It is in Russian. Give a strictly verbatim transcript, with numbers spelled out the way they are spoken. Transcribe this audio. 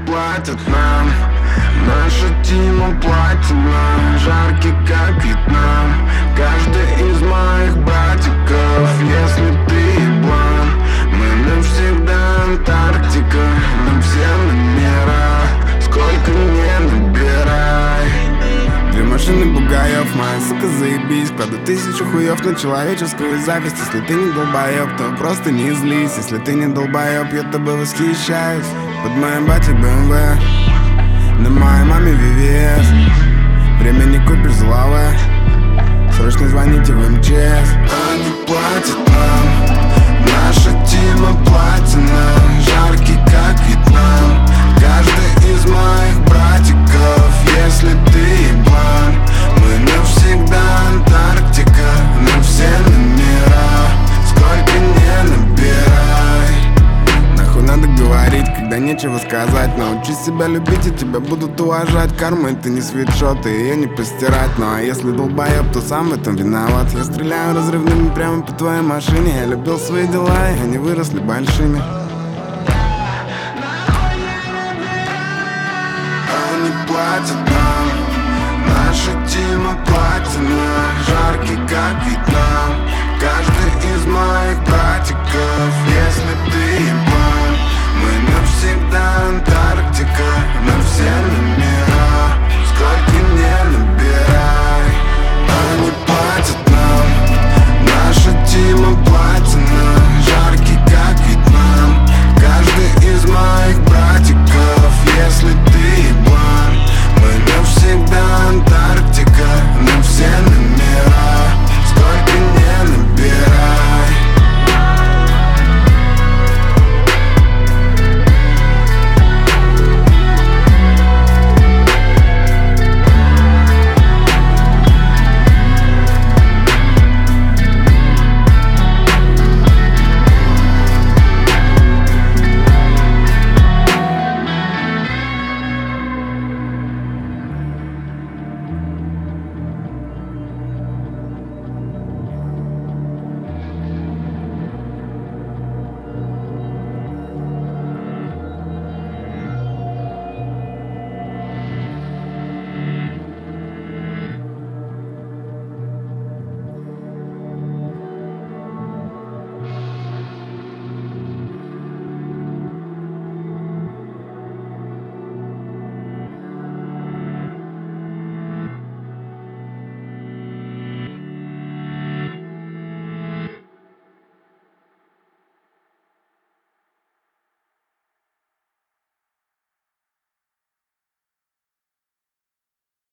платят нам. Наша Тима платина, жаркий как Вьетнам. Каждый из моих братиков, если ты еблан, мы навсегда Антарктика, нам все номера, сколько не набирай. Две машины бугаев, моя сука заебись. Кладу тысячу хуев на человеческую зависть. Если ты не долбоеб, то просто не злись. Если ты не долбоеб, я тобой восхищаюсь. Под моим батей бэ эм вэ, на моей маме ви ви эс. Время не купишь злове, срочно звоните в эм че эс. Они платят нам, наша Тима платина, жаркий как Вьетнам. Каждый из моих братиков, если ты еблан, мы навсегда Антарктика, на все номера, сколько не набирай. Нахуй надо говорить, когда нечего сказать. Научись себя любить, и тебя будут уважать. Карма — это не свитшот, и ее не постирать. Ну а если долбоеб, то сам в этом виноват. Я стреляю разрывными прямо по твоей машине. Я любил свои дела, и они выросли большими. Они платят нам, наша Тима платина, жаркий как Вьетнам. Каждый из моих братиков, если